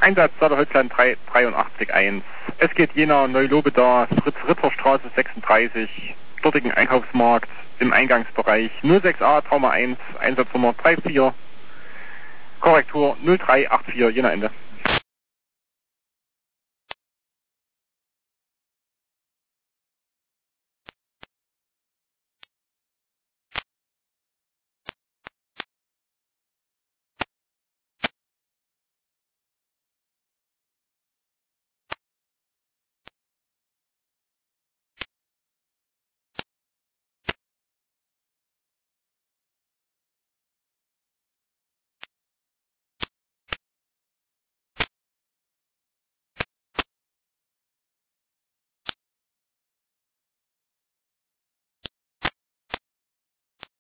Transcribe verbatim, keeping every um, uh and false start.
Einsatz Saale Holzland drei dreiundachtzig eins. Es geht Jena Neulobeda, Fritz-Ritter-Straße sechsunddreißig, dortigen Einkaufsmarkt im Eingangsbereich null sechs A Trauma eins, Einsatznummer drei vier, Korrektur null drei acht vier, Jena Ende.